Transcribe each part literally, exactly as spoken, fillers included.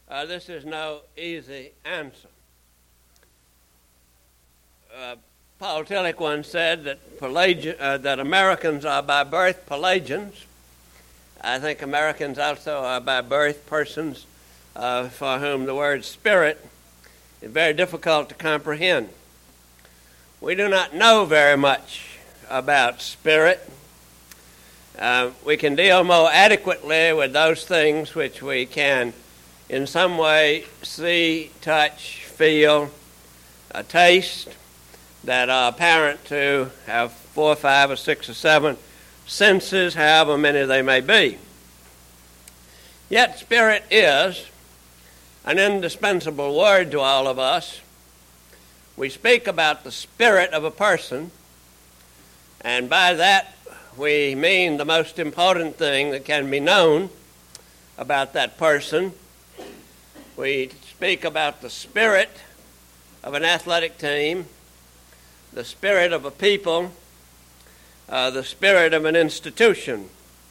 Uh, this is no easy answer. Uh, Paul Tillich once said that, Pelagian, uh, that Americans are by birth Pelagians. I think Americans also are by birth persons uh, for whom the word spirit is very difficult to comprehend. We do not know very much about spirit. Uh, we can deal more adequately with those things which we can in some way see, touch, feel, uh, taste, that are apparent to have four, five, or six, or seven senses, however many they may be. Yet spirit is an indispensable word to all of us. We speak about the spirit of a person, and by that we mean the most important thing that can be known about that person. We speak about the spirit of an athletic team, the spirit of a people, uh, the spirit of an institution.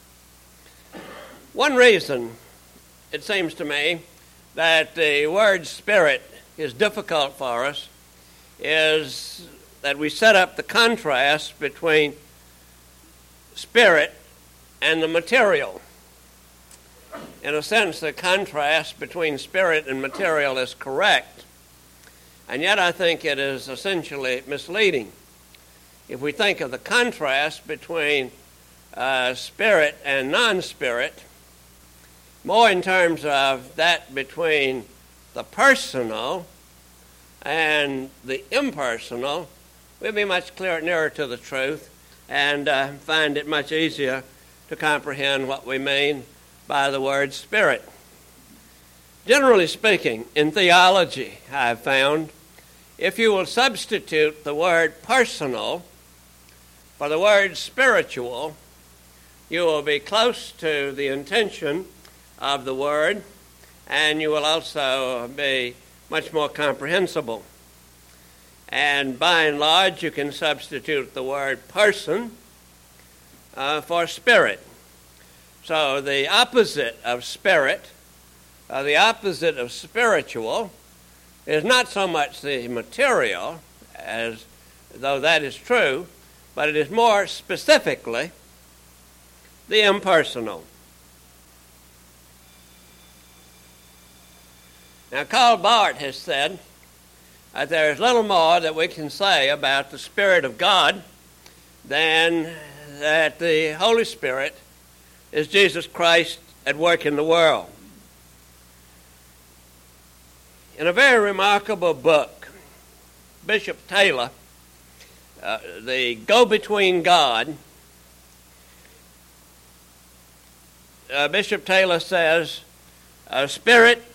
One reason, it seems to me, that the word spirit is difficult for us is that we set up the contrast between spirit and the material. In a sense, the contrast between spirit and material is correct, and yet I think it is essentially misleading. If we think of the contrast between uh, spirit and non-spirit, more in terms of that between the personal and the impersonal, we'll be much clearer, nearer to the truth and uh, find it much easier to comprehend what we mean by the word spirit. Generally speaking, in theology, I've found, if you will substitute the word personal for the word spiritual, you will be close to the intention of the word, and you will also be much more comprehensible. And by and large, you can substitute the word person uh, for spirit. So the opposite of spirit, uh, the opposite of spiritual, is not so much the material, as though that is true, but it is more specifically the impersonal. Now, Karl Barth has said that there is little more that we can say about the Spirit of God than that the Holy Spirit is Jesus Christ at work in the world. In a very remarkable book, Bishop Taylor, uh, The Go-Between God, uh, Bishop Taylor says, uh, Spirit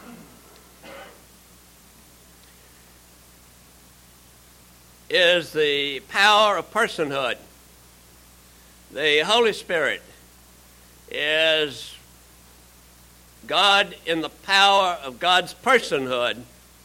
is the power of personhood. The Holy Spirit is God in the power of God's personhood,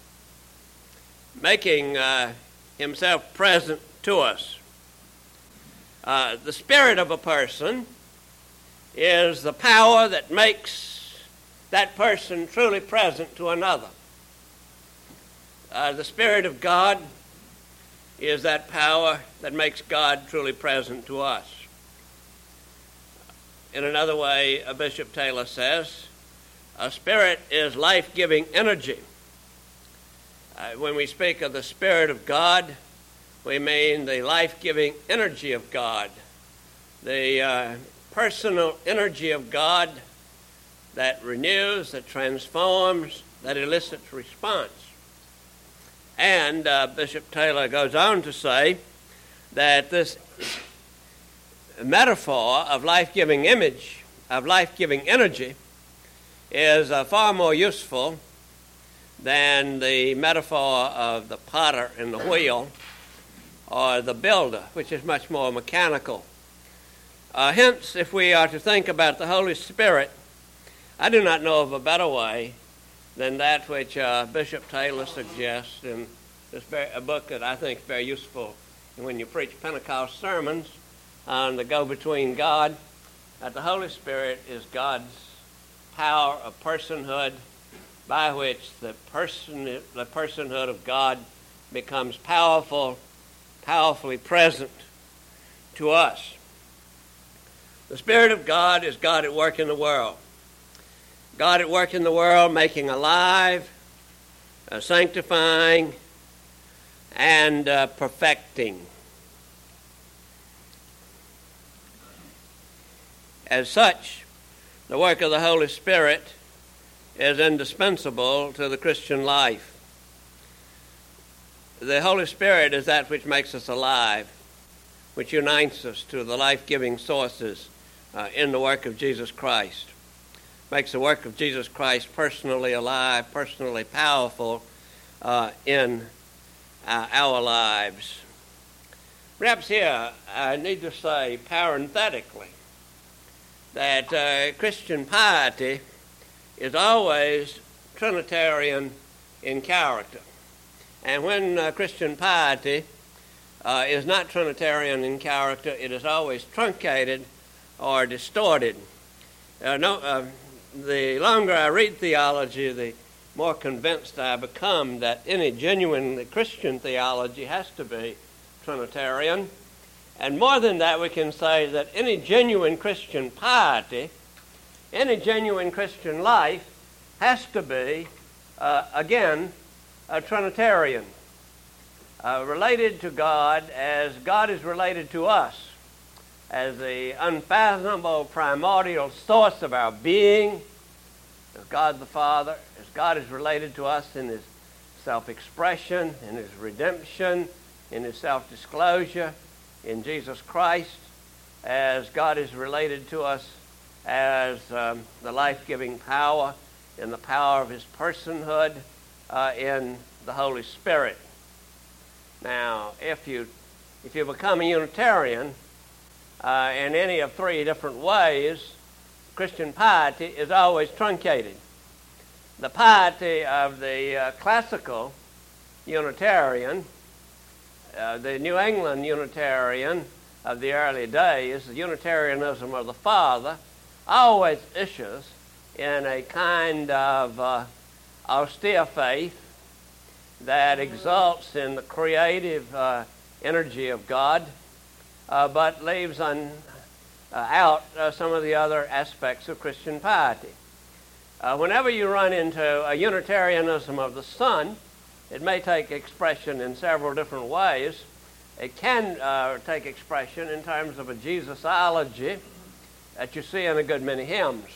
making uh, himself present to us. Uh, the spirit of a person is the power that makes that person truly present to another. Uh, the Spirit of God is that power that makes God truly present to us. In another way, Bishop Taylor says, a spirit is life-giving energy. Uh, when we speak of the Spirit of God, we mean the life-giving energy of God, the uh, personal energy of God that renews, that transforms, that elicits response. And uh, Bishop Taylor goes on to say that this metaphor of life-giving image, of life-giving energy, is uh, far more useful than the metaphor of the potter and the wheel or the builder, which is much more mechanical. Uh, hence, if we are to think about the Holy Spirit, I do not know of a better way than that which uh, Bishop Taylor suggests in this very, a book that I think is very useful when you preach Pentecost sermons on the go-between God, that the Holy Spirit is God's power of personhood by which the person, the personhood of God becomes powerful, powerfully present to us. The Spirit of God is God at work in the world. God at work in the world, making alive, uh, sanctifying, and uh, perfecting. As such, the work of the Holy Spirit is indispensable to the Christian life. The Holy Spirit is that which makes us alive, which unites us to the life-giving sources uh, in the work of Jesus Christ. Makes the work of Jesus Christ personally alive, personally powerful uh, in uh, our lives. Perhaps here I need to say parenthetically that uh, Christian piety is always Trinitarian in character. And when uh, Christian piety uh, is not Trinitarian in character, it is always truncated or distorted. Uh, no, uh, the longer I read theology, the more convinced I become that any genuine Christian theology has to be Trinitarian. And more than that, we can say that any genuine Christian piety, any genuine Christian life has to be, uh, again, a Trinitarian, uh, related to God as God is related to us, as the unfathomable primordial source of our being, as God the Father, as God is related to us in his self-expression, in his redemption, in his self-disclosure, in Jesus Christ, as God is related to us as um, the life-giving power in the power of his personhood uh, in the Holy Spirit. Now, if you if you become a Unitarian uh, in any of three different ways, Christian piety is always truncated. The piety of the uh, classical Unitarian, uh, the New England Unitarian of the early days, the Unitarianism of the Father, always issues in a kind of uh, austere faith that exalts in the creative uh, energy of God, uh, but leaves un, uh, out uh, some of the other aspects of Christian piety. Uh, whenever you run into a Unitarianism of the Son, it may take expression in several different ways. It can uh, take expression in terms of a Jesusology that you see in a good many hymns,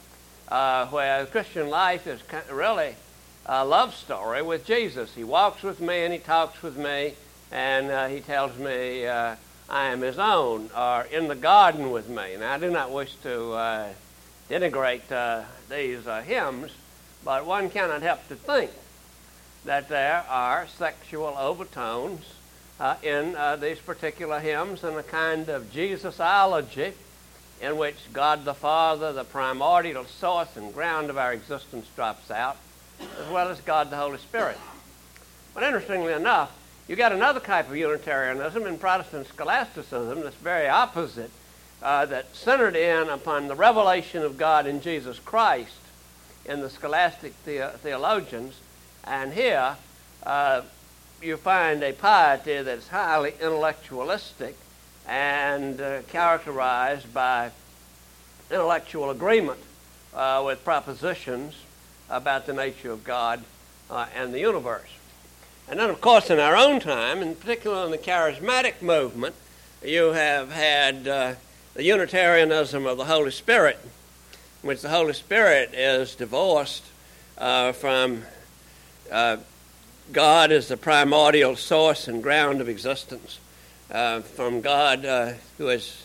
uh, where the Christian life is really a love story with Jesus. He walks with me and he talks with me, and uh, he tells me uh, I am his own, or in the garden with me. Now, I do not wish to uh, denigrate uh, these uh, hymns, but one cannot help to think that there are sexual overtones uh, in uh, these particular hymns, and a kind of Jesusology in which God the Father, the primordial source and ground of our existence, drops out, as well as God the Holy Spirit. But interestingly enough, you got another type of Unitarianism in Protestant scholasticism that's very opposite, uh, that centered in upon the revelation of God in Jesus Christ in the scholastic the- theologians. And here uh, you find a piety that's highly intellectualistic and uh, characterized by intellectual agreement uh, with propositions about the nature of God uh, and the universe. And then, of course, in our own time, in particular in the charismatic movement, you have had uh, the Unitarianism of the Holy Spirit, in which the Holy Spirit is divorced uh, from uh, God as the primordial source and ground of existence, uh, from God uh, who is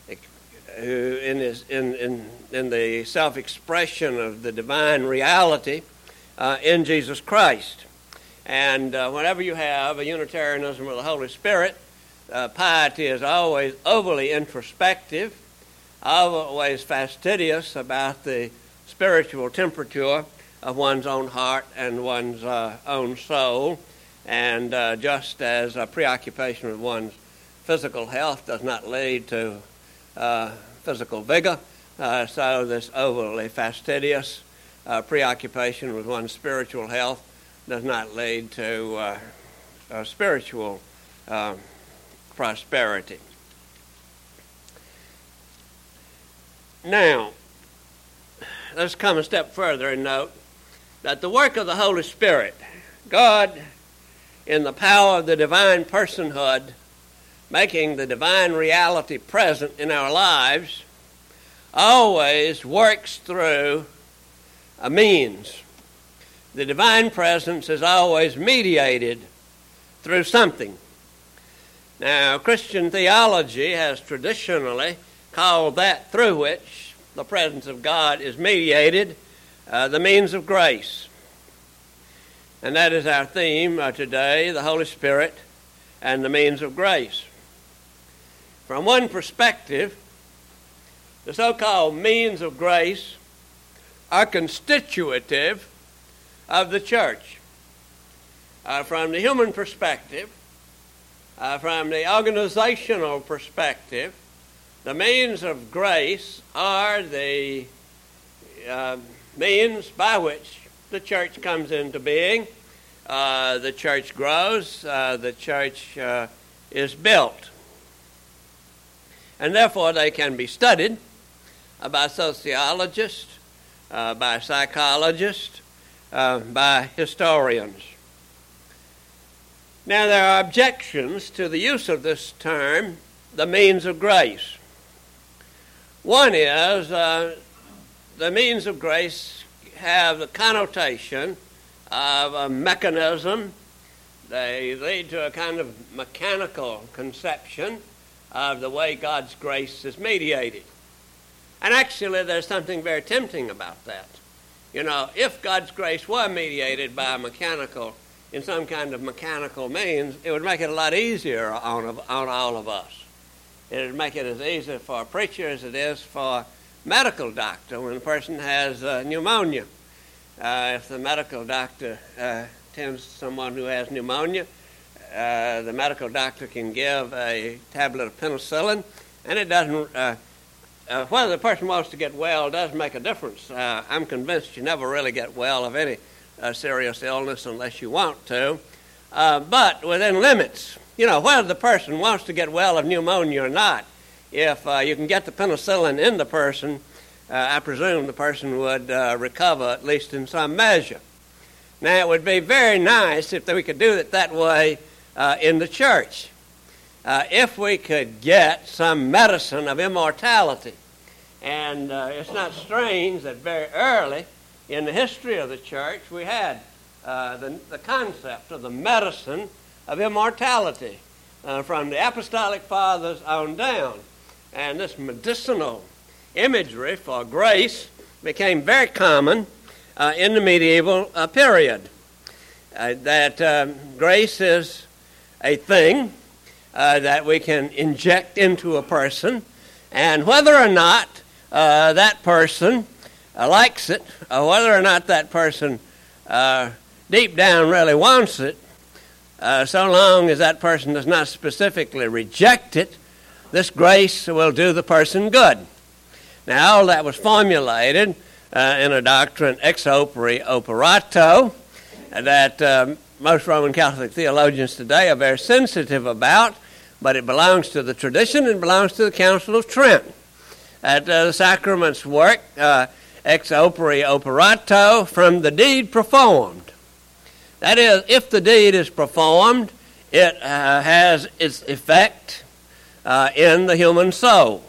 who in, his, in, in, in the self-expression of the divine reality uh, in Jesus Christ. And uh, whenever you have a Unitarianism of the Holy Spirit, uh, piety is always overly introspective, always fastidious about the spiritual temperature of one's own heart and one's uh, own soul. And uh, just as a preoccupation with one's physical health does not lead to uh, physical vigor, uh, so this overly fastidious uh, preoccupation with one's spiritual health does not lead to uh, uh, spiritual uh, prosperity. Now, let's come a step further and note that the work of the Holy Spirit, God, in the power of the divine personhood, making the divine reality present in our lives, always works through a means. The divine presence is always mediated through something. Now, Christian theology has traditionally called that through which the presence of God is mediated uh, the means of grace. And that is our theme uh, today, the Holy Spirit and the means of grace. From one perspective, the so-called means of grace are constitutive of the church. Uh, from the human perspective, uh, from the organizational perspective, the means of grace are the uh, means by which the church comes into being, uh, the church grows, uh, the church uh, is built. And therefore they can be studied uh, by sociologists, uh, by psychologists, uh, by historians. Now there are objections to the use of this term, the means of grace. One is uh, the means of grace have the connotation of a mechanism. They lead to a kind of mechanical conception of the way God's grace is mediated. And actually there's something very tempting about that. You know, if God's grace were mediated by a mechanical, in some kind of mechanical means, it would make it a lot easier on, on all of us. It would make it as easy for a preacher as it is for a medical doctor when a person has uh, pneumonia. Uh, if the medical doctor uh, tends to someone who has pneumonia, uh, the medical doctor can give a tablet of penicillin, and it doesn't, uh, uh, whether the person wants to get well does make a difference. Uh, I'm convinced you never really get well of any uh, serious illness unless you want to, uh, but within limits. You know, whether the person wants to get well of pneumonia or not, if uh, you can get the penicillin in the person, uh, I presume the person would uh, recover at least in some measure. Now, it would be very nice if we could do it that way uh, in the church. Uh, if we could get some medicine of immortality. And uh, it's not strange that very early in the history of the church we had uh, the, the concept of the medicine of immortality uh, from the apostolic fathers on down. And this medicinal imagery for grace became very common uh, in the medieval uh, period. Uh, that um, grace is a thing uh, that we can inject into a person, and whether or not uh, that person uh, likes it, or whether or not that person uh, deep down really wants it, Uh, so long as that person does not specifically reject it, this grace will do the person good. Now, all that was formulated uh, in a doctrine ex opere operato that um, most Roman Catholic theologians today are very sensitive about, but it belongs to the tradition and belongs to the Council of Trent. That uh, the sacraments work uh, ex opere operato, from the deed performed. That is, if the deed is performed, it uh, has its effect uh, in the human soul.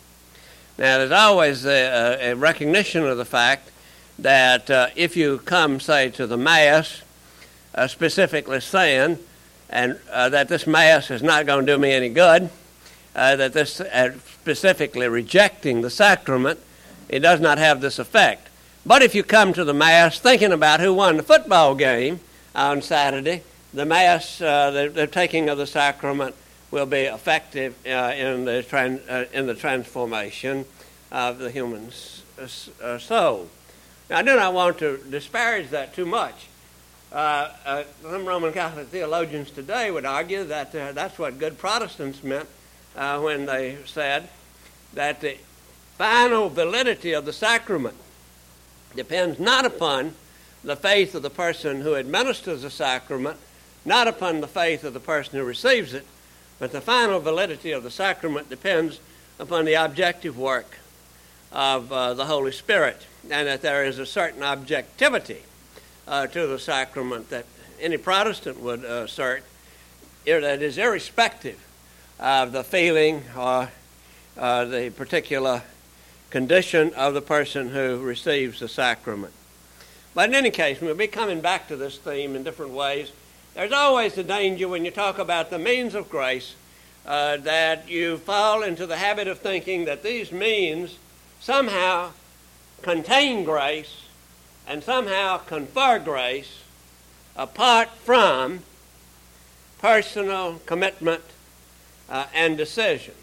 Now, there's always a, a recognition of the fact that uh, if you come, say, to the Mass, uh, specifically saying and uh, that this Mass is not going to do me any good, uh, that this uh, specifically rejecting the sacrament, it does not have this effect. But if you come to the Mass thinking about who won the football game on Saturday, the Mass, uh, the, the taking of the sacrament will be effective uh, in the tran- uh, in the transformation of the human uh, soul. Now, I do not want to disparage that too much. Uh, uh, some Roman Catholic theologians today would argue that uh, that's what good Protestants meant uh, when they said that the final validity of the sacrament depends not upon the faith of the person who administers the sacrament, not upon the faith of the person who receives it, but the final validity of the sacrament depends upon the objective work of uh, the Holy Spirit, and that there is a certain objectivity uh, to the sacrament that any Protestant would uh, assert, that is irrespective of the feeling or uh, the particular condition of the person who receives the sacrament. But in any case, we'll be coming back to this theme in different ways. There's always the danger when you talk about the means of grace uh, that you fall into the habit of thinking that these means somehow contain grace and somehow confer grace apart from personal commitment uh, and decision.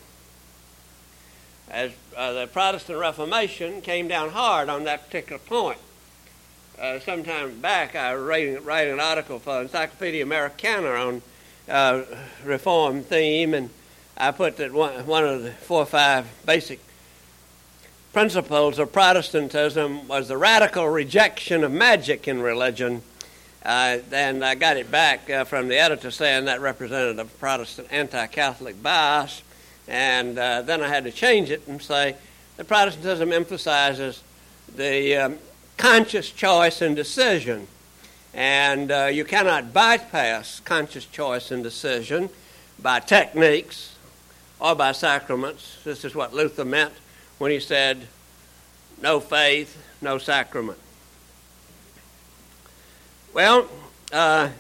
As uh, the Protestant Reformation came down hard on that particular point. Uh, some time back, I was writing, writing an article for Encyclopedia Americana on uh, reform theme, and I put that one, one of the four or five basic principles of Protestantism was the radical rejection of magic in religion. Uh, and I got it back uh, from the editor saying that represented a Protestant anti-Catholic bias. And uh, then I had to change it and say that Protestantism emphasizes the um, conscious choice and decision. And uh, you cannot bypass conscious choice and decision by techniques or by sacraments. This is what Luther meant when he said, no faith, no sacrament. Well, uh,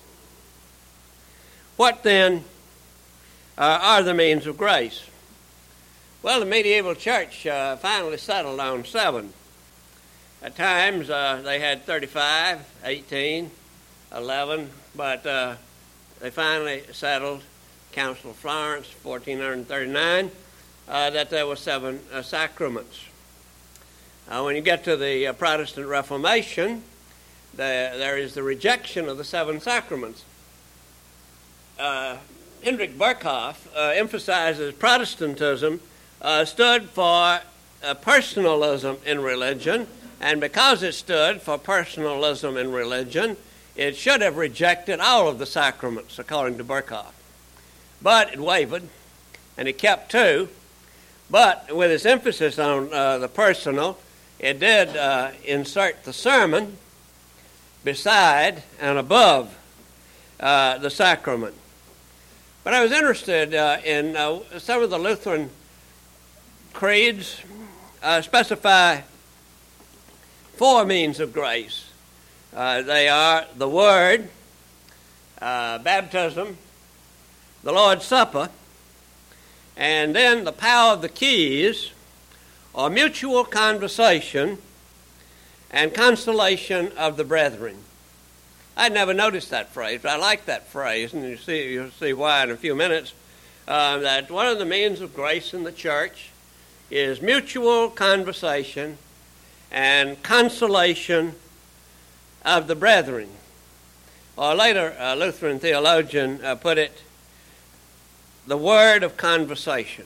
what then uh, are the means of grace? Well, the medieval church uh, finally settled on seven. At times uh, they had thirty-five, eighteen, eleven, but uh, they finally settled, Council of Florence, fourteen thirty-nine, uh, that there were seven uh, sacraments. Uh, when you get to the uh, Protestant Reformation, the, there is the rejection of the seven sacraments. Uh, Hendrik Berkhoff uh, emphasizes Protestantism uh, stood for uh, personalism in religion, and because it stood for personalism in religion, it should have rejected all of the sacraments, according to Berkhoff. But it wavered, and it kept two. But with its emphasis on uh, the personal, it did uh, insert the sermon beside and above uh, the sacrament. But I was interested uh, in uh, some of the Lutheran creeds uh, specify four means of grace. Uh, they are the Word, uh, baptism, the Lord's Supper, and then the power of the keys, or mutual conversation and consolation of the brethren. I'd never noticed that phrase, but I like that phrase, and you see, you'll see why in a few minutes, uh, that one of the means of grace in the church is mutual conversation and consolation of the brethren. Or later, a Lutheran theologian uh, put it, the word of conversation.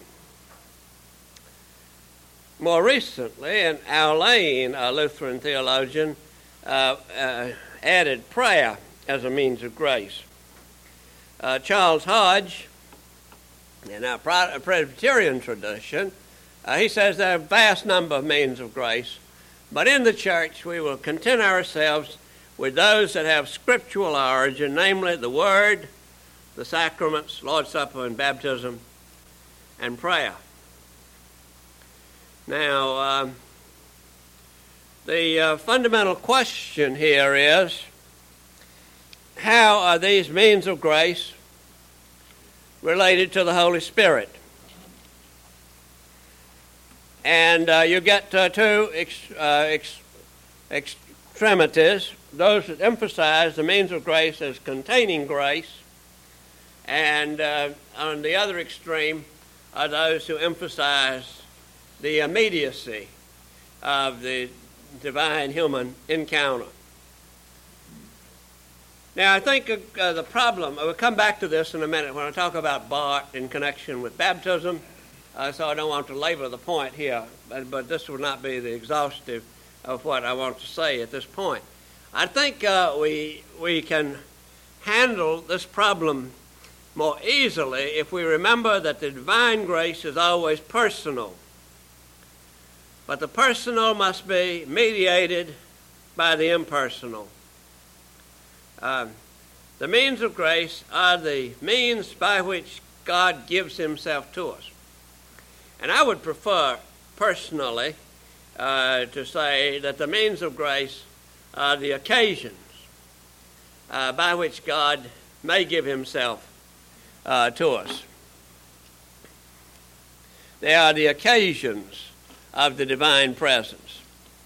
More recently, an Al Lane, a Lutheran theologian, uh, uh, added prayer as a means of grace. Uh, Charles Hodge, in our Presbyterian tradition, uh, he says there are a vast number of means of grace, but in the church we will content ourselves with those that have scriptural origin, namely the Word, the sacraments, Lord's Supper and baptism, and prayer. Now, um, the uh, fundamental question here is, how are these means of grace related to the Holy Spirit? And uh, you get uh, two ex- uh, ex- extremities, those that emphasize the means of grace as containing grace, and uh, on the other extreme are those who emphasize the immediacy of the divine-human encounter. Now, I think uh, the problem, we'll come back to this in a minute when I talk about Barth in connection with baptism, uh, so I don't want to labor the point here, but, but this will not be the exhaustive of what I want to say at this point. I think uh, we we can handle this problem more easily if we remember that the divine grace is always personal. But the personal must be mediated by the impersonal. Uh, the means of grace are the means by which God gives himself to us. And I would prefer, personally, uh, to say that the means of grace are the occasions uh, by which God may give himself uh, to us. They are the occasions of the divine presence.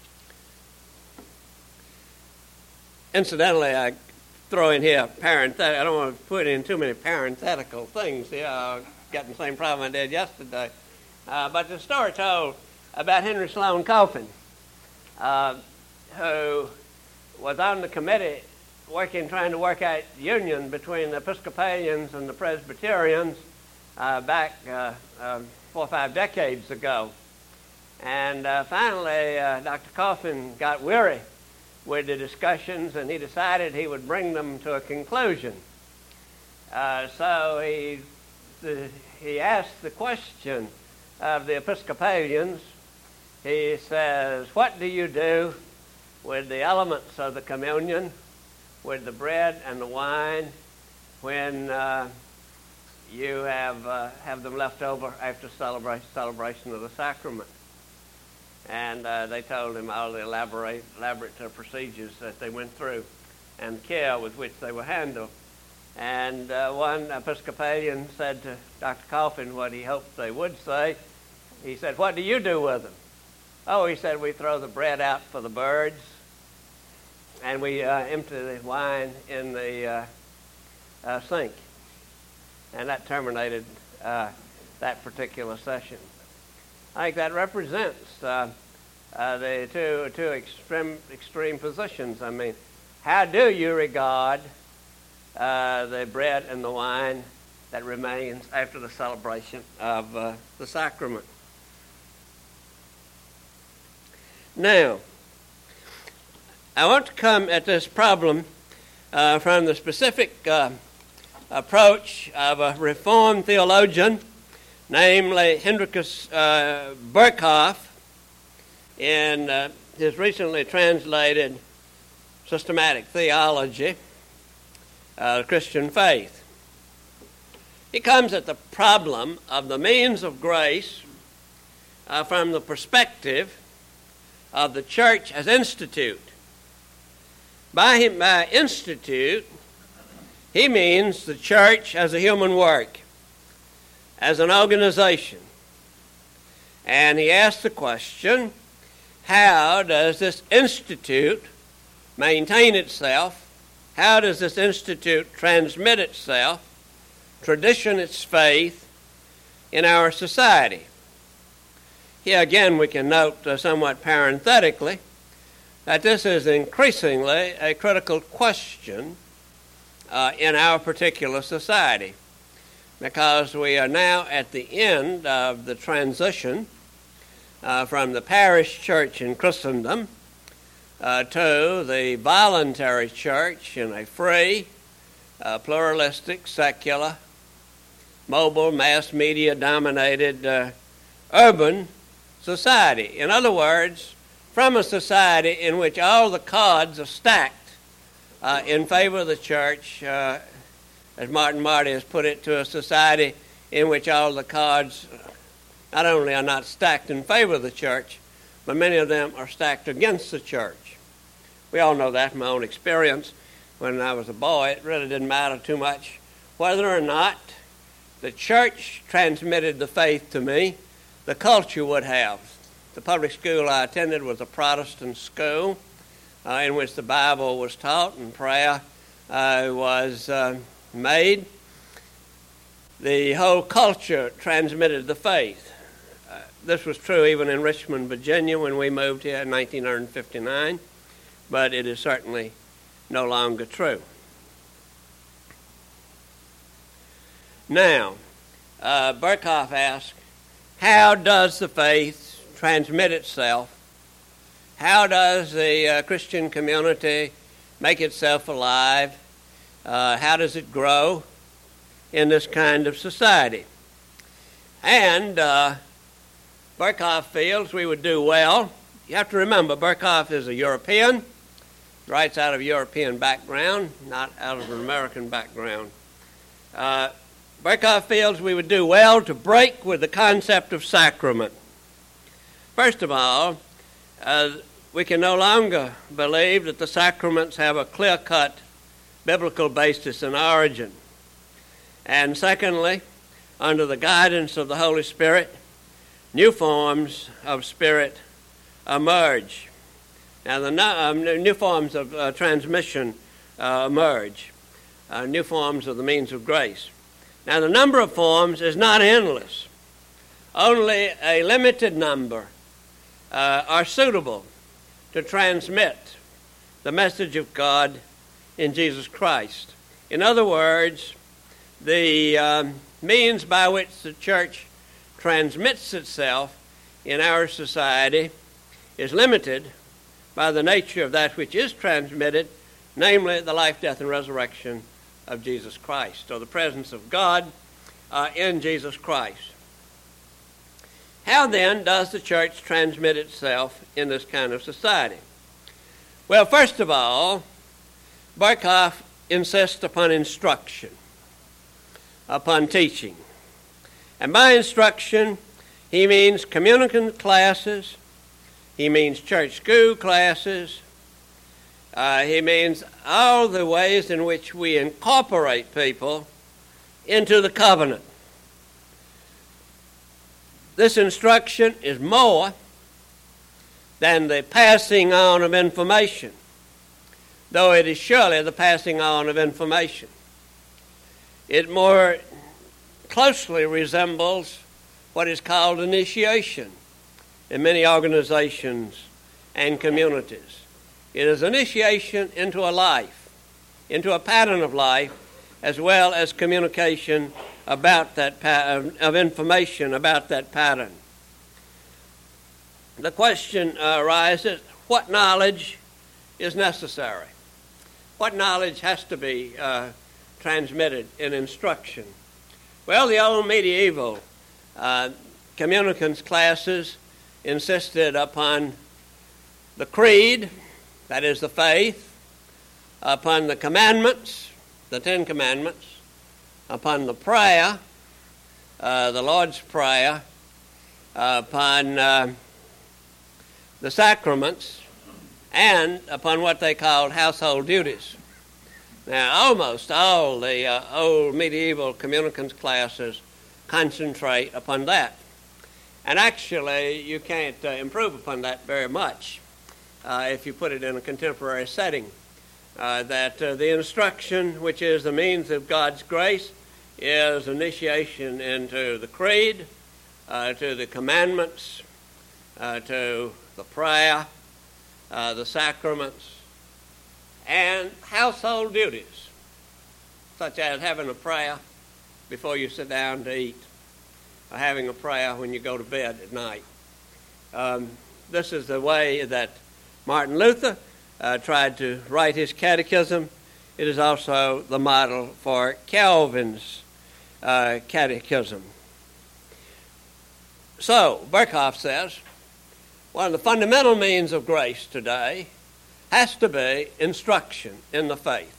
Incidentally, I throw in here parenthetical. I don't want to put in too many parenthetical things here. I've got the same problem I did yesterday. Uh, but the story told about Henry Sloane Coffin, uh, who was on the committee working, trying to work out union between the Episcopalians and the Presbyterians uh, back uh, um, four or five decades ago. And uh, finally, uh, Doctor Coffin got weary with the discussions, and he decided he would bring them to a conclusion. Uh, so he the, he asked the question of the Episcopalians. He says, "What do you do with the elements of the communion, with the bread and the wine, when uh, you have uh, have them left over after celebration celebration of the sacrament?" And uh, they told him all the elaborate, elaborate uh, procedures that they went through and care with which they were handled. And uh, one Episcopalian said to Doctor Coffin what he hoped they would say. He said, "What do you do with them?" "Oh," he said, "we throw the bread out for the birds, and we uh, empty the wine in the uh, uh, sink." And that terminated uh, that particular session. I think that represents uh, uh, the two two extreme extreme positions. I mean, how do you regard uh, the bread and the wine that remains after the celebration of uh, the sacrament? Now, I want to come at this problem uh, from the specific uh, approach of a Reformed theologian, namely Hendrikus uh, Berkhof, in uh, his recently translated Systematic Theology of the Christian Faith. He comes at the problem of the means of grace uh, from the perspective of the church as institute. By, him, by institute, he means the church as a human work, as an organization. And he asked the question, how does this institute maintain itself? How does this institute transmit itself, tradition its faith in our society? Here again we can note uh, somewhat parenthetically that this is increasingly a critical question uh, in our particular society, because we are now at the end of the transition uh, from the parish church in Christendom uh, to the voluntary church in a free, uh, pluralistic, secular, mobile, mass media-dominated uh, urban society. In other words, from a society in which all the cards are stacked uh, in favor of the church, uh, as Martin Marty has put it, to a society in which all the cards not only are not stacked in favor of the church, but many of them are stacked against the church. We all know that from my own experience. When I was a boy, it really didn't matter too much whether or not the church transmitted the faith to me. The culture would have. The public school I attended was a Protestant school uh, in which the Bible was taught and prayer uh, was uh, made. The whole culture transmitted the faith. Uh, this was true even in Richmond, Virginia, when we moved here in nineteen fifty-nine, but it is certainly no longer true. Now, uh, Berkhof asked, how does the faith transmit itself? How does the uh, Christian community make itself alive? Uh, how does it grow in this kind of society? And uh, Berkhoff feels we would do well. You have to remember, Berkhoff is a European, writes out of a European background, not out of an American background. Uh, Berkhoff feels we would do well to break with the concept of sacrament. First of all, uh, we can no longer believe that the sacraments have a clear-cut biblical basis and origin. And secondly, under the guidance of the Holy Spirit, new forms of spirit emerge. Now, the um, new forms of uh, transmission uh, emerge, uh, new forms of the means of grace. Now, the number of forms is not endless. Only a limited number uh, are suitable to transmit the message of God in Jesus Christ. In other words, the um, means by which the church transmits itself in our society is limited by the nature of that which is transmitted, namely the life, death, and resurrection of Jesus Christ, or the presence of God uh, in Jesus Christ. How then does the church transmit itself in this kind of society? Well, first of all, Berkhoff insists upon instruction, upon teaching. And by instruction, he means communicant classes, he means church school classes, uh, he means all the ways in which we incorporate people into the covenant. This instruction is more than the passing on of information, though it is surely the passing on of information. It more closely resembles what is called initiation in many organizations and communities. It is initiation into a life, into a pattern of life, as well as communication about that pa- of information about that pattern. The question uh, arises, what knowledge is necessary? What knowledge has to be uh, transmitted in instruction? Well, the old medieval uh, communicants classes insisted upon the creed, that is the faith, upon the commandments, the Ten Commandments, upon the prayer, uh, the Lord's Prayer, uh, upon uh, the sacraments, and upon what they called household duties. Now, almost all the uh, old medieval communicants classes concentrate upon that. And actually, you can't uh, improve upon that very much uh, if you put it in a contemporary setting. Uh, that uh, the instruction, which is the means of God's grace, is initiation into the creed, uh, to the commandments, uh, to the prayer, uh, the sacraments, and household duties, such as having a prayer before you sit down to eat, or having a prayer when you go to bed at night. Um, this is the way that Martin Luther uh, tried to write his catechism. It is also the model for Calvin's uh, catechism. So, Berkhoff says, one of the fundamental means of grace today has to be instruction in the faith.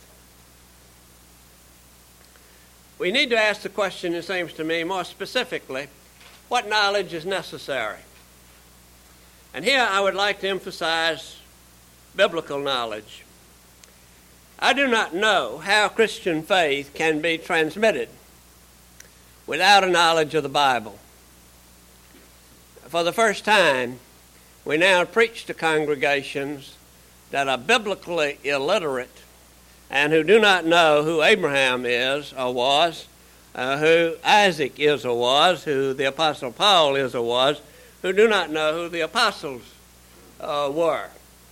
We need to ask the question, it seems to me, more specifically, what knowledge is necessary? And here I would like to emphasize biblical knowledge. I do not know how Christian faith can be transmitted without a knowledge of the Bible. For the first time, we now preach to congregations that are biblically illiterate and who do not know who Abraham is or was, uh, who Isaac is or was, who the Apostle Paul is or was, who do not know who the apostles uh, were.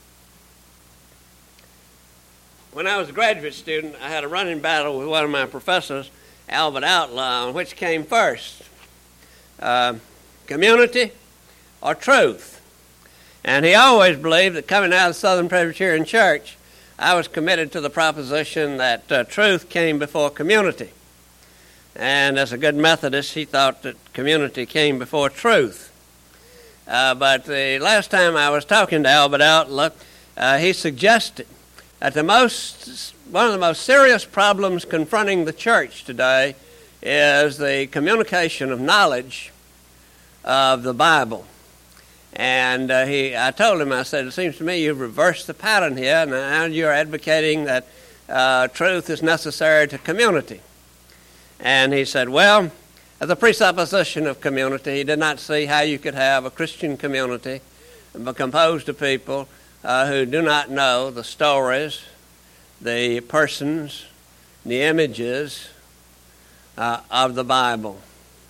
When I was a graduate student, I had a running battle with one of my professors, Albert Outlaw, on which came first, uh, community or truth. And he always believed that coming out of the Southern Presbyterian Church, I was committed to the proposition that uh, truth came before community. And as a good Methodist, he thought that community came before truth. Uh, but the last time I was talking to Albert Outlook, uh, he suggested that the most, one of the most serious problems confronting the church today is the communication of knowledge of the Bible. And uh, he, I told him, I said, it seems to me you've reversed the pattern here, and now you're advocating that uh, truth is necessary to community. And he said, well, as a presupposition of community, he did not see how you could have a Christian community composed of people uh, who do not know the stories, the persons, the images uh, of the Bible.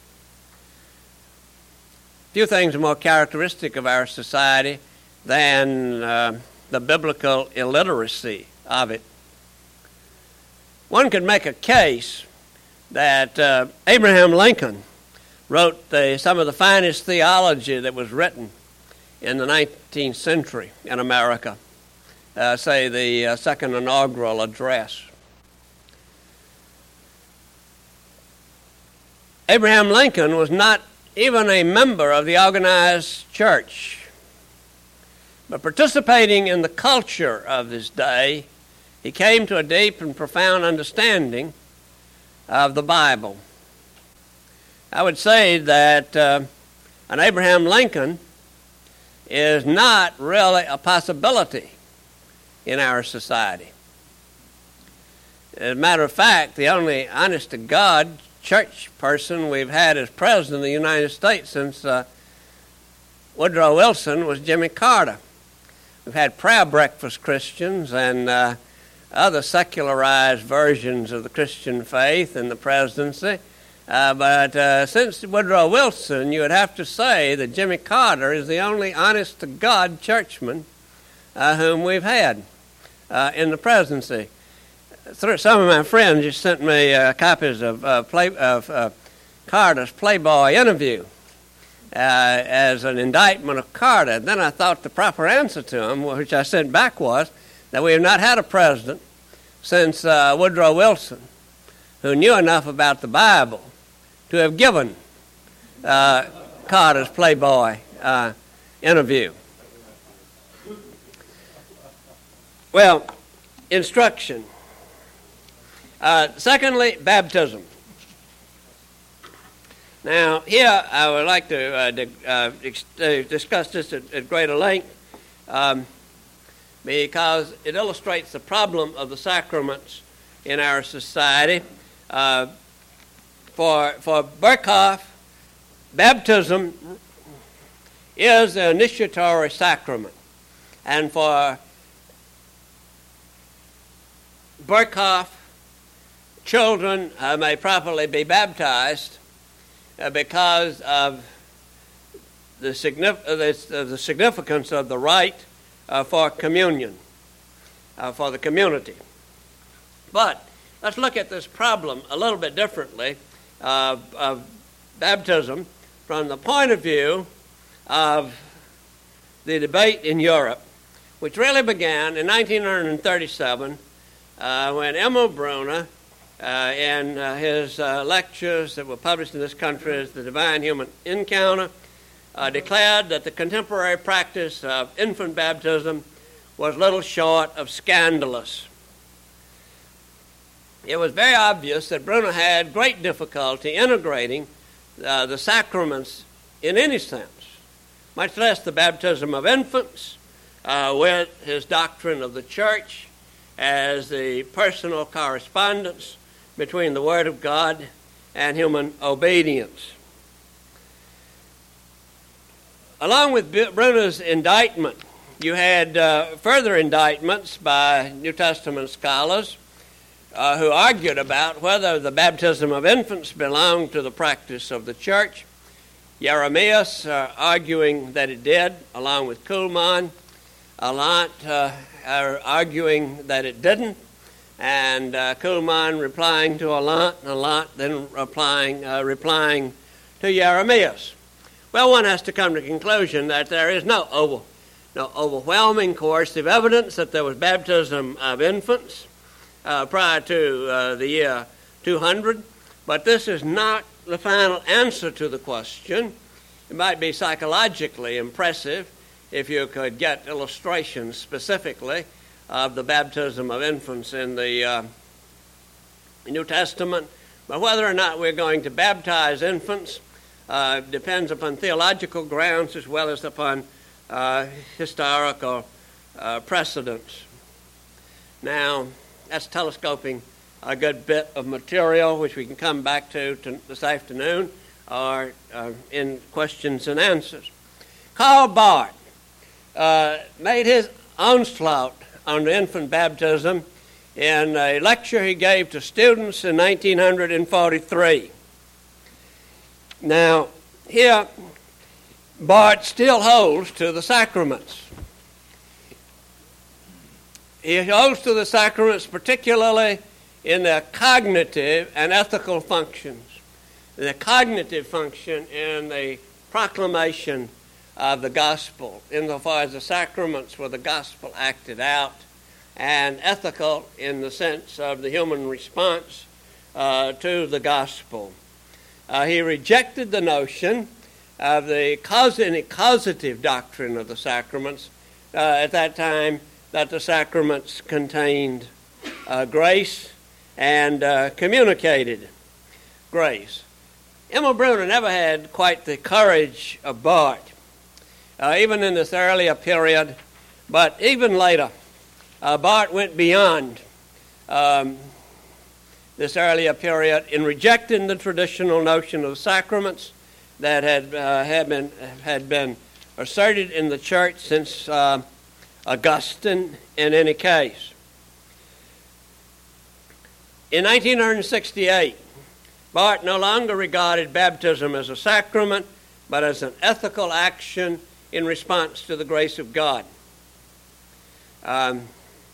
Few things are more characteristic of our society than uh, the biblical illiteracy of it. One could make a case that uh, Abraham Lincoln wrote the, some of the finest theology that was written in the nineteenth century in America, uh, say the uh, Second Inaugural Address. Abraham Lincoln was not even a member of the organized church, but participating in the culture of his day, he came to a deep and profound understanding of the Bible. I would say that uh, an Abraham Lincoln is not really a possibility in our society. As a matter of fact, the only honest-to-God church person we've had as president of the United States since uh, Woodrow Wilson was Jimmy Carter. We've had prayer breakfast Christians and uh, other secularized versions of the Christian faith in the presidency. Uh, but uh, since Woodrow Wilson, you would have to say that Jimmy Carter is the only honest-to-God churchman uh, whom we've had uh, in the presidency. Some of my friends just sent me uh, copies of, uh, play, of uh, Carter's Playboy interview uh, as an indictment of Carter. Then I thought the proper answer to him, which I sent back, was that we have not had a president since uh, Woodrow Wilson who knew enough about the Bible to have given uh, Carter's Playboy uh, interview. Well, instruction. Uh, secondly, baptism. Now, here I would like to uh, di- uh, ex- uh, discuss this at, at greater length um, because it illustrates the problem of the sacraments in our society. Uh, for, for Berkhoff, baptism is the initiatory sacrament. And for Berkhoff, children uh, may properly be baptized uh, because of the, signif- uh, the, uh, the significance of the rite uh, for communion, uh, for the community. But let's look at this problem a little bit differently uh, of baptism from the point of view of the debate in Europe, which really began in nineteen thirty-seven uh, when Emil Brunner, Uh, in uh, his uh, lectures that were published in this country as The Divine Human Encounter, uh, declared that the contemporary practice of infant baptism was little short of scandalous. It was very obvious that Brunner had great difficulty integrating uh, the sacraments in any sense, much less the baptism of infants, uh, with his doctrine of the church as the personal correspondence between the Word of God and human obedience. Along with Brunner's indictment, you had uh, further indictments by New Testament scholars uh, who argued about whether the baptism of infants belonged to the practice of the church. Jeremias uh, arguing that it did, along with Kuhlmann. Allant uh, are arguing that it didn't. And uh, Kuhlmann replying to Allant, and Allant then replying, uh, replying to Jeremias. Well, one has to come to the conclusion that there is no no overwhelming coercive evidence that there was baptism of infants uh, prior to uh, the year two hundred, but this is not the final answer to the question. It might be psychologically impressive if you could get illustrations specifically of the baptism of infants in the uh, New Testament, but whether or not we're going to baptize infants uh, depends upon theological grounds as well as upon uh, historical uh, precedents. Now, that's telescoping a good bit of material which we can come back to, to this afternoon or uh, in questions and answers. Karl Barth uh, made his onslaught on infant baptism in a lecture he gave to students in nineteen forty-three. Now, here, Barth still holds to the sacraments. He holds to the sacraments particularly in their cognitive and ethical functions. The cognitive function in the proclamation of the gospel, insofar as the sacraments were the gospel acted out, and ethical in the sense of the human response uh, to the gospel. Uh, he rejected the notion of the causative, causative doctrine of the sacraments uh, at that time, that the sacraments contained uh, grace and uh, communicated grace. Emil Brunner never had quite the courage of Barth, uh, even in this earlier period, but even later, uh, Barth went beyond um, this earlier period in rejecting the traditional notion of sacraments that had uh, had been had been asserted in the church since uh, Augustine. In any case, in nineteen sixty-eight, Barth no longer regarded baptism as a sacrament, but as an ethical action in response to the grace of God. Um,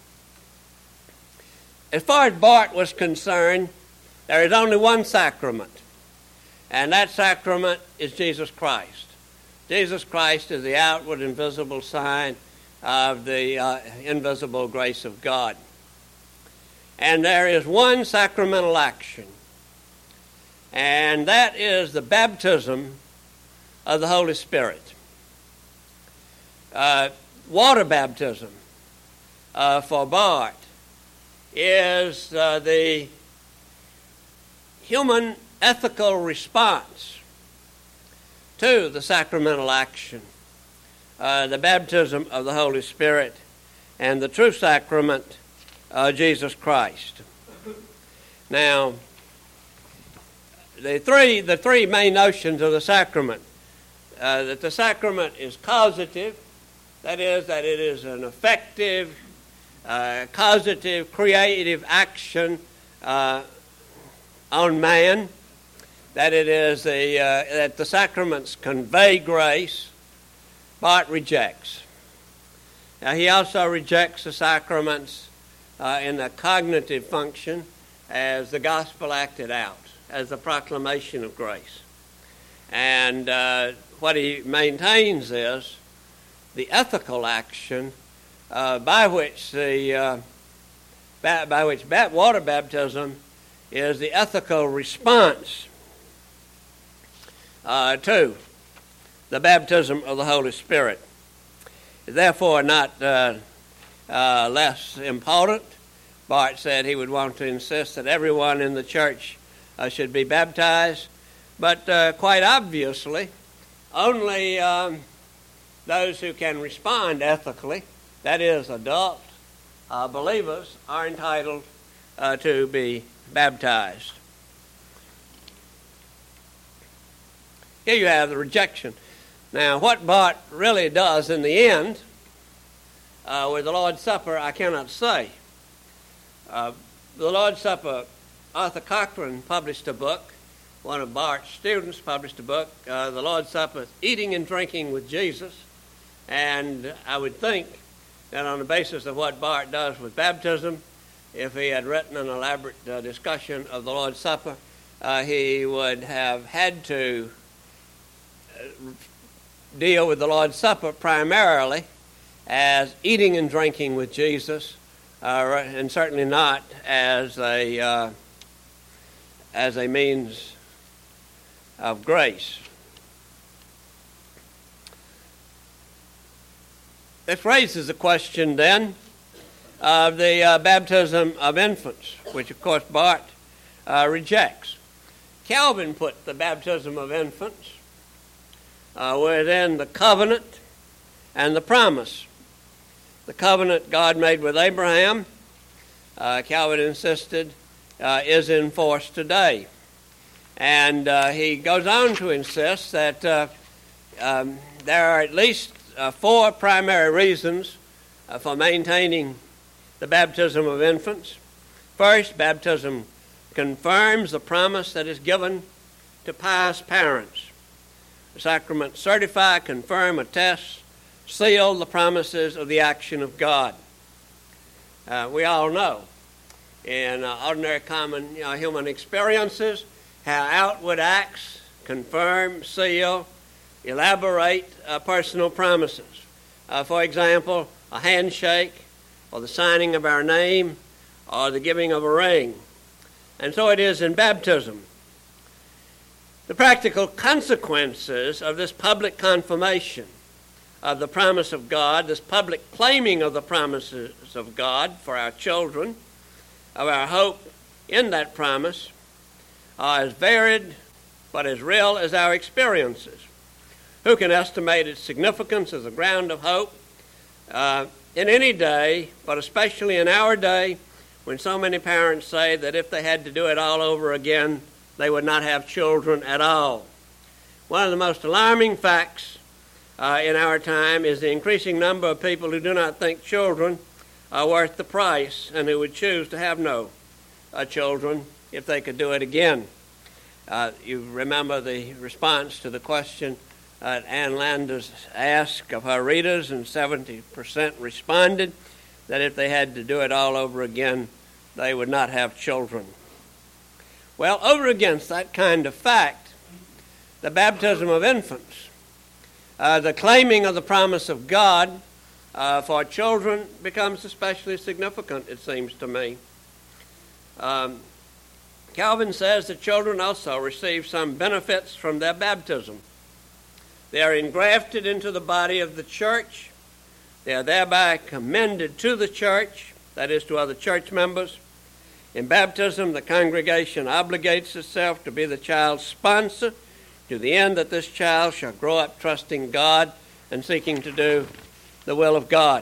as far as Barth was concerned, there is only one sacrament, and that sacrament is Jesus Christ. Jesus Christ is the outward and visible sign of the uh, invisible grace of God. And there is one sacramental action, and that is the baptism of the Holy Spirit. Uh, water baptism uh, for Barth is uh, the human ethical response to the sacramental action, uh, the baptism of the Holy Spirit, and the true sacrament, uh, Jesus Christ. Now, the three the three main notions of the sacrament, uh, that the sacrament is causative, that is, that it is an effective, uh, causative, creative action uh, on man, that it is a, uh, that the sacraments convey grace. Barth rejects. Now, he also rejects the sacraments uh, in the cognitive function as the gospel acted out, as the proclamation of grace. And uh, what he maintains is the ethical action uh, by which the uh, by, by which bat, water baptism is the ethical response uh, to the baptism of the Holy Spirit. Therefore, not uh, uh, less important. Barth said he would want to insist that everyone in the church uh, should be baptized, but uh, quite obviously, only um, those who can respond ethically, that is, adult uh, believers, are entitled uh, to be baptized. Here you have the rejection. Now, what Barth really does in the end uh, with the Lord's Supper, I cannot say. Uh, the Lord's Supper, Arthur Cochran published a book. One of Barth's students published a book, uh, The Lord's Supper, Eating and Drinking with Jesus. And I would think that on the basis of what Barth does with baptism, if he had written an elaborate uh, discussion of the Lord's Supper, uh, he would have had to uh, deal with the Lord's Supper primarily as eating and drinking with Jesus, uh, and certainly not as a uh, as a means of grace. This raises the question then of the uh, baptism of infants, which of course Barth uh, rejects. Calvin put the baptism of infants uh, within the covenant and the promise. The covenant God made with Abraham, uh, Calvin insisted, uh, is in force today. And uh, he goes on to insist that uh, um, there are at least uh, four primary reasons uh, for maintaining the baptism of infants. First, baptism confirms the promise that is given to pious parents. The sacraments certify, confirm, attest, seal the promises of the action of God. Uh, we all know in uh, ordinary common you know, human experiences how outward acts confirm, seal, elaborate uh, personal promises. Uh, for example, a handshake, or the signing of our name, or the giving of a ring. And so it is in baptism. The practical consequences of this public confirmation of the promise of God, this public claiming of the promises of God for our children, of our hope in that promise, are as varied but as real as our experiences. Who can estimate its significance as a ground of hope uh, in any day, but especially in our day, when so many parents say that if they had to do it all over again, they would not have children at all? One of the most alarming facts uh, in our time is the increasing number of people who do not think children are worth the price and who would choose to have no uh, children if they could do it again. Uh, you remember the response to the question uh, Ann Landers asked of her readers, and seventy percent responded that if they had to do it all over again, they would not have children. Well, over against that kind of fact, the baptism of infants, uh, the claiming of the promise of God uh, for children becomes especially significant, it seems to me. Um, Calvin says that children also receive some benefits from their baptism. They are engrafted into the body of the church. They are thereby commended to the church, that is, to other church members. In baptism, the congregation obligates itself to be the child's sponsor to the end that this child shall grow up trusting God and seeking to do the will of God.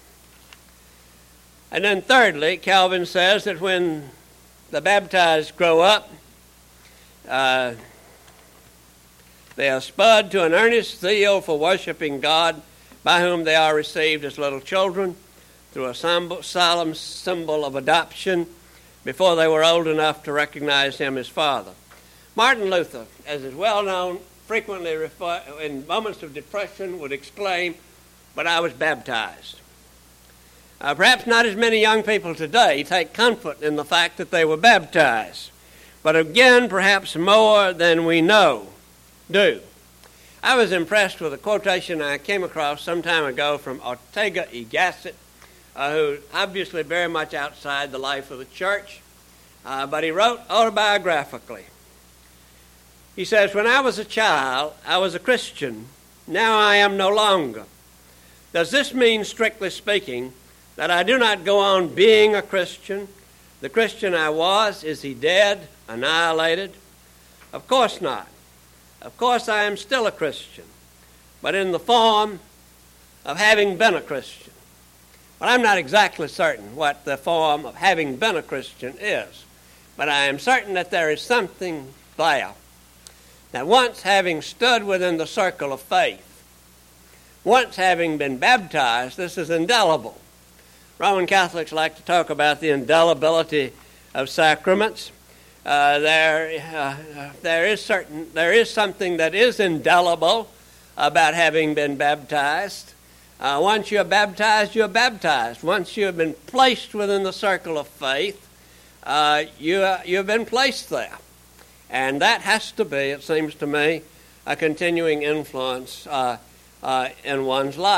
And then thirdly, Calvin says that when the baptized grow up, uh, they are spurred to an earnest zeal for worshiping God, by whom they are received as little children through a solemn symbol of adoption before they were old enough to recognize him as Father. Martin Luther, as is well known, frequently refer, in moments of depression would exclaim, "But I was baptized." Uh, perhaps not as many young people today take comfort in the fact that they were baptized, but again, perhaps more than we know do. I was impressed with a quotation I came across some time ago from Ortega y Gasset, uh, who obviously very much outside the life of the church, uh, but he wrote autobiographically. He says, "When I was a child, I was a Christian. Now I am no longer. Does this mean, strictly speaking, that I do not go on being a Christian? The Christian I was, is he dead, annihilated? Of course not. Of course I am still a Christian, but in the form of having been a Christian." Well, I'm not exactly certain what the form of having been a Christian is, but I am certain that there is something there. Now, once having stood within the circle of faith, once having been baptized, this is indelible. Roman Catholics like to talk about the indelibility of sacraments. Uh, there, uh, there is certain, there is something that is indelible about having been baptized. Uh, once you are baptized, you are baptized. Once you have been placed within the circle of faith, uh, you uh, you have been placed there, and that has to be, it seems to me, a continuing influence uh, uh, in one's life.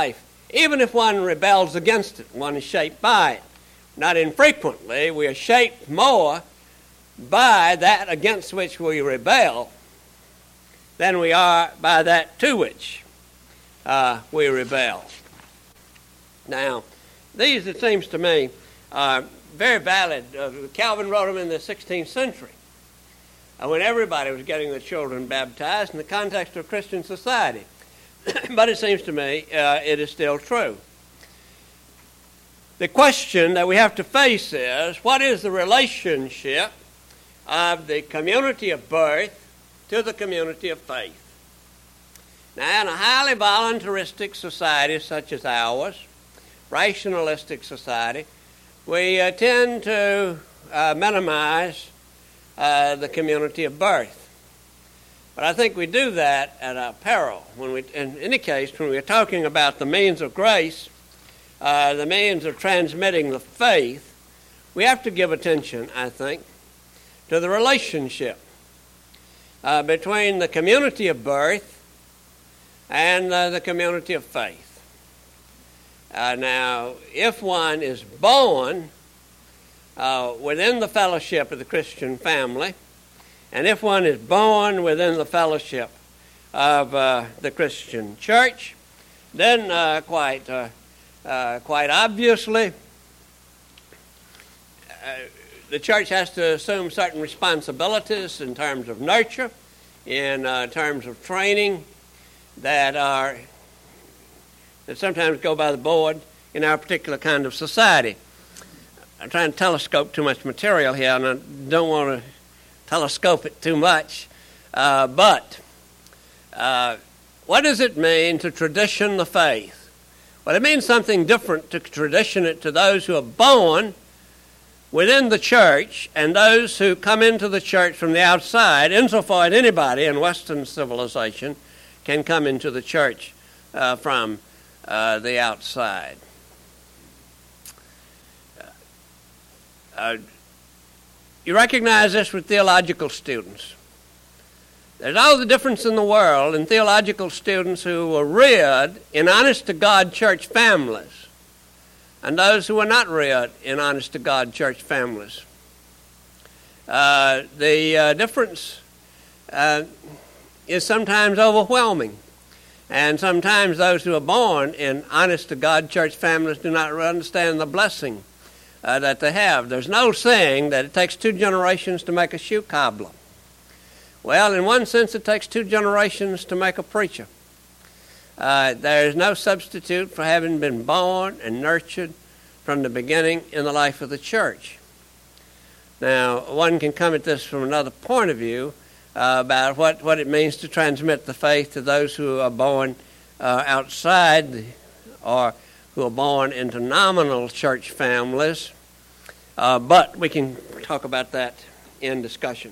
even if one rebels against it, one is shaped by it. Not infrequently, we are shaped more by that against which we rebel than we are by that to which uh, we rebel. Now, these, it seems to me, are very valid. Uh, Calvin wrote them in the sixteenth century, uh, when everybody was getting their children baptized in the context of Christian society. But it seems to me uh, it is still true. The question that we have to face is, what is the relationship of the community of birth to the community of faith? Now, in a highly voluntaristic society such as ours, rationalistic society, we uh, tend to uh, minimize uh, the community of birth. But I think we do that at our peril. When we, in any case, when we're talking about the means of grace, uh, the means of transmitting the faith, we have to give attention, I think, to the relationship uh, between the community of birth and uh, the community of faith. Uh, now, if one is born uh, within the fellowship of the Christian family, and if one is born within the fellowship of uh, the Christian church, then uh, quite, uh, uh, quite obviously, uh, the church has to assume certain responsibilities in terms of nurture, in uh, terms of training that are that sometimes go by the board in our particular kind of society. I'm trying to telescope too much material here, and I don't want to telescope it too much. Uh, but uh, what does it mean to tradition the faith? Well, it means something different to tradition it to those who are born within the church and those who come into the church from the outside, insofar as anybody in Western civilization can come into the church uh, from uh, the outside. Uh, you recognize this with theological students. There's all the difference in the world in theological students who were reared in honest-to-God church families and those who were not reared in honest-to-God church families. Uh, the uh, difference uh, is sometimes overwhelming, and sometimes those who are born in honest-to-God church families do not understand the blessing uh, that they have. There's no saying that it takes two generations to make a shoe cobbler. Well, in one sense, it takes two generations to make a preacher. Uh, there is no substitute for having been born and nurtured from the beginning in the life of the church. Now, one can come at this from another point of view uh, about what, what it means to transmit the faith to those who are born uh, outside the, or who are born into nominal church families. Uh, but we can talk about that in discussion.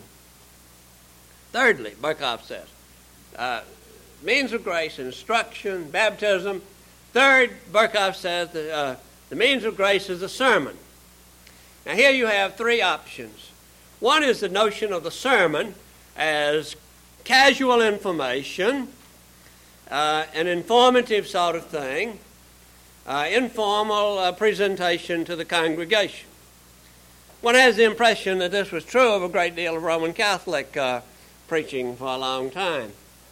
Thirdly, Berkhoff says, uh, means of grace, instruction, baptism. Third, Berkhoff says that uh, the means of grace is the sermon. Now here you have three options. One is the notion of the sermon as casual information, uh, an informative sort of thing, uh, informal uh, presentation to the congregation. One has the impression that this was true of a great deal of Roman Catholic uh, preaching for a long time.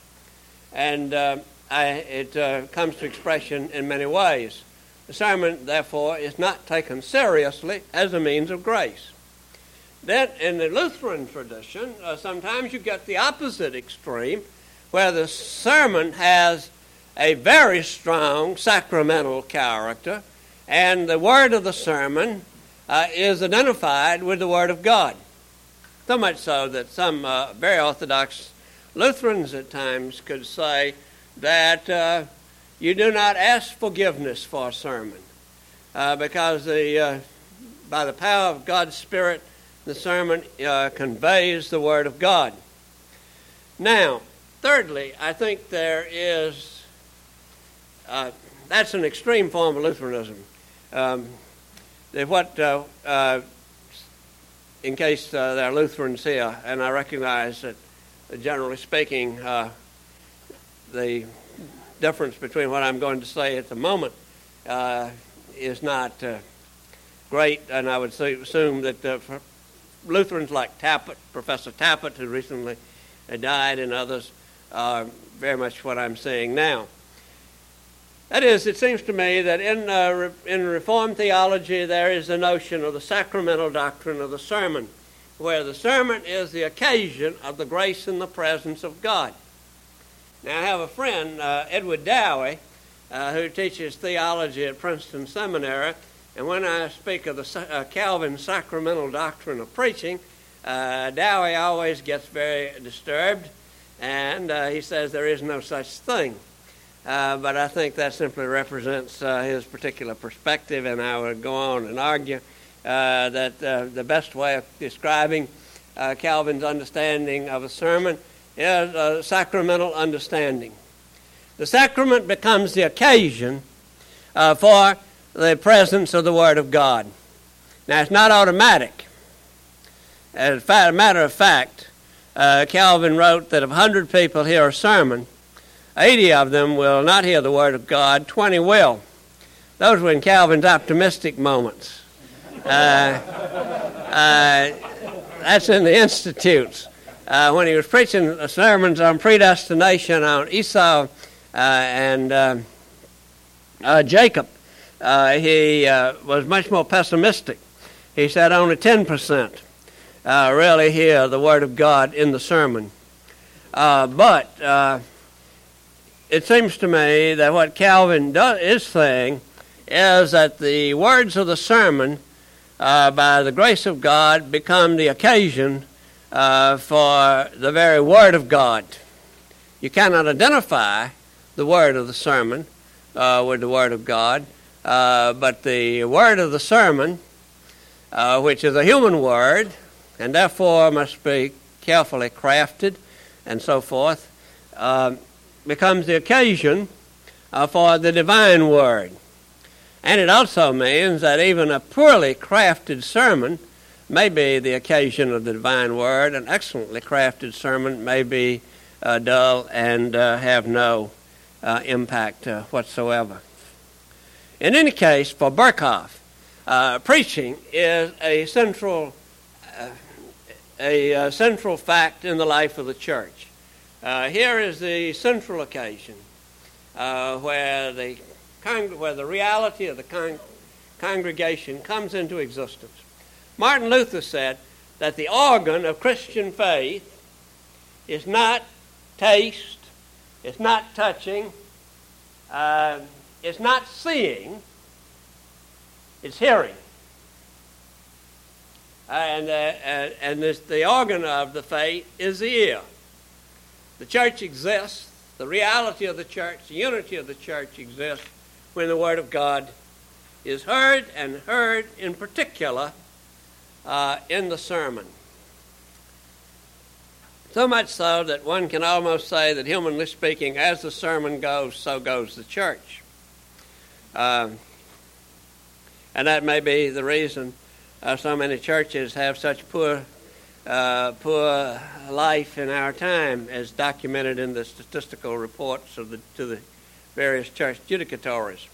And uh, I, it uh, comes to expression in many ways. The sermon, therefore, is not taken seriously as a means of grace. Then, in the Lutheran tradition, uh, sometimes you get the opposite extreme, where the sermon has a very strong sacramental character, and the word of the sermon uh, is identified with the Word of God. So much so that some uh, very Orthodox Lutherans at times could say that uh, you do not ask forgiveness for a sermon uh, because the, uh, by the power of God's Spirit, the sermon uh, conveys the Word of God. Now, thirdly, I think there is, uh, that's an extreme form of Lutheranism. Um, what, uh, uh, in case uh, there are Lutherans here, and I recognize that generally speaking, uh, the difference between what I'm going to say at the moment uh, is not uh, great, and I would say, assume that uh, for Lutherans like Tappet, Professor Tappet, who recently uh, died, and others, are very much what I'm saying now. That is, it seems to me that in, uh, re- in Reformed theology there is the notion of the sacramental doctrine of the sermon, where the sermon is the occasion of the grace and the presence of God. Now, I have a friend, uh, Edward Dowie, uh, who teaches theology at Princeton Seminary, and when I speak of the uh, Calvin sacramental doctrine of preaching, uh, Dowie always gets very disturbed, and uh, he says there is no such thing. Uh, but I think that simply represents uh, his particular perspective, and I would go on and argue uh, that uh, the best way of describing uh, Calvin's understanding of a sermon is a sacramental understanding. The sacrament becomes the occasion uh, for the presence of the Word of God. Now, it's not automatic. As a matter of fact, uh, Calvin wrote that if one hundred people hear a sermon, eighty of them will not hear the Word of God, twenty will. Those were in Calvin's optimistic moments. Uh, uh, that's in the Institutes. Uh, when he was preaching sermons on predestination on Esau uh, and uh, uh, Jacob, uh, he uh, was much more pessimistic. He said only ten percent uh, really hear the Word of God in the sermon. Uh, but... Uh, It seems to me that what Calvin do, is saying is that the words of the sermon, uh, by the grace of God, become the occasion uh, for the very Word of God. You cannot identify the word of the sermon uh, with the Word of God, uh, but the word of the sermon, uh, which is a human word, and therefore must be carefully crafted and so forth, uh, becomes the occasion uh, for the divine word. And it also means that even a poorly crafted sermon may be the occasion of the divine word. An excellently crafted sermon may be uh, dull and uh, have no uh, impact uh, whatsoever. In any case, for Berkhof, uh, preaching is a central, uh, a, a central fact in the life of the church. Uh, here is the central occasion uh, where the con- where the reality of the con- congregation comes into existence. Martin Luther said that the organ of Christian faith is not taste, it's not touching, uh, it's not seeing, it's hearing. Uh, and uh, uh, and this, the organ of the faith is the ear. The church exists, the reality of the church, the unity of the church exists when the Word of God is heard, and heard in particular uh, in the sermon. So much so that one can almost say that, humanly speaking, as the sermon goes, so goes the church. Um, and that may be the reason uh, so many churches have such poor Uh, poor life in our time, as documented in the statistical reports of the, to the various church judicatories.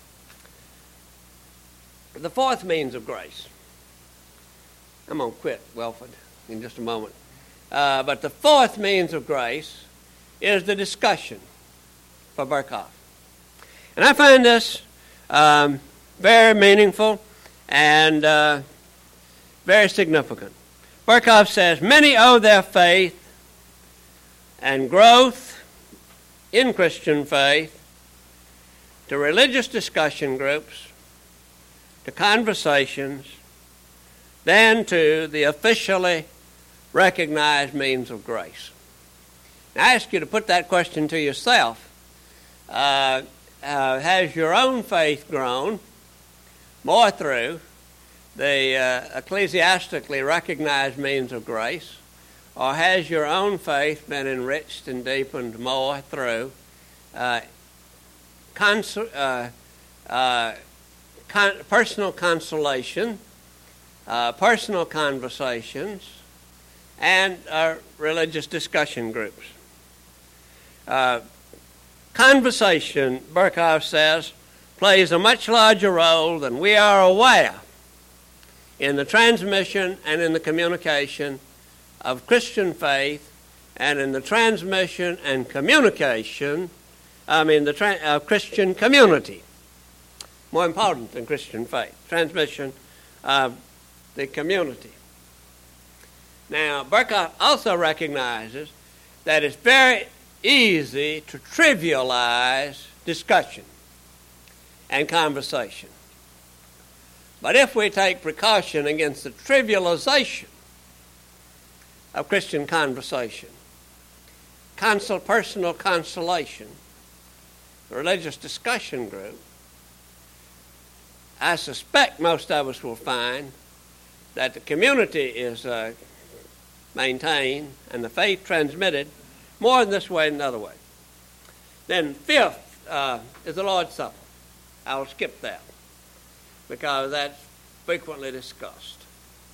The fourth means of grace. I'm going to quit, Welford, in just a moment. Uh, but the fourth means of grace is the discussion for Berkhof. And I find this um, very meaningful and uh, very significant. Berkhof says, many owe their faith and growth in Christian faith to religious discussion groups, to conversations, than to the officially recognized means of grace. Now, I ask you to put that question to yourself. Uh, uh, has your own faith grown more through the uh, ecclesiastically recognized means of grace, or has your own faith been enriched and deepened more through uh, cons- uh, uh, con- personal consolation, uh, personal conversations, and uh, religious discussion groups? Uh, conversation, Berkhof says, plays a much larger role than we are aware in the transmission and in the communication of Christian faith and in the transmission and communication, I mean, the tra- uh, Christian community. More important than Christian faith, transmission of the community. Now, Berkhoff also recognizes that it's very easy to trivialize discussion and conversation. But if we take precaution against the trivialization of Christian conversation, consol- personal consolation, the religious discussion group, I suspect most of us will find that the community is uh, maintained and the faith transmitted more in this way than another way. Then fifth uh, is the Lord's Supper. I'll skip that because that's frequently discussed.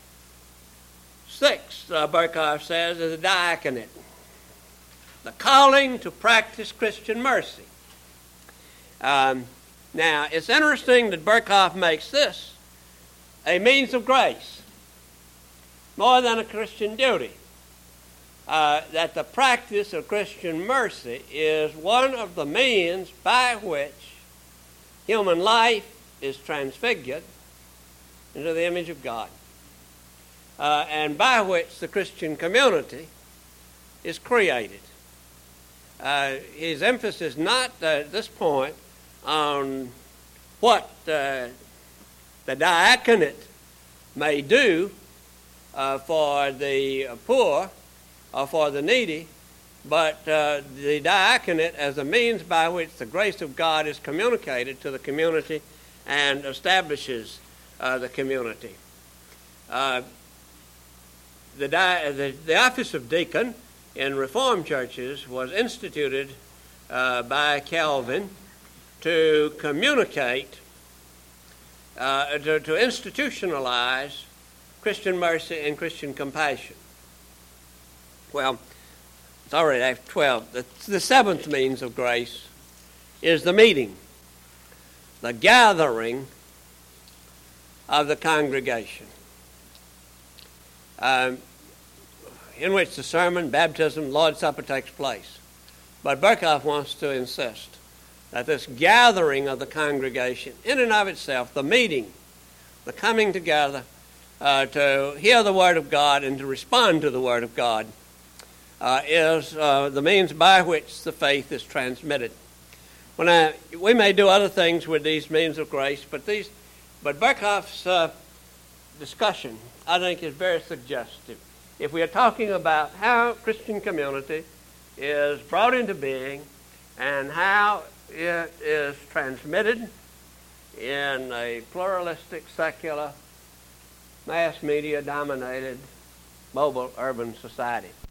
Sixth, uh, Berkhoff says, is the diaconate, the calling to practice Christian mercy. Um, now, it's interesting that Berkhoff makes this a means of grace more than a Christian duty. Uh, that the practice of Christian mercy is one of the means by which human life is transfigured into the image of God, uh, and by which the Christian community is created. Uh, his emphasis not uh, at this point on what uh, the diaconate may do uh, for the poor or for the needy, but uh, the diaconate as a means by which the grace of God is communicated to the community and establishes uh, the community. Uh, the, di- the, the office of deacon in Reformed churches was instituted uh, by Calvin to communicate, uh, to, to institutionalize Christian mercy and Christian compassion. Well, it's already after twelve. The, the seventh means of grace is the meeting, the gathering of the congregation, um, in which the sermon, baptism, Lord's Supper takes place. But Berkhoff wants to insist that this gathering of the congregation, in and of itself, the meeting, the coming together uh, to hear the Word of God and to respond to the Word of God, Uh, is uh, the means by which the faith is transmitted. When I, we may do other things with these means of grace, but these, but Berkhoff's uh, discussion, I think, is very suggestive. If we are talking about how Christian community is brought into being and how it is transmitted in a pluralistic, secular, mass media-dominated, mobile urban society.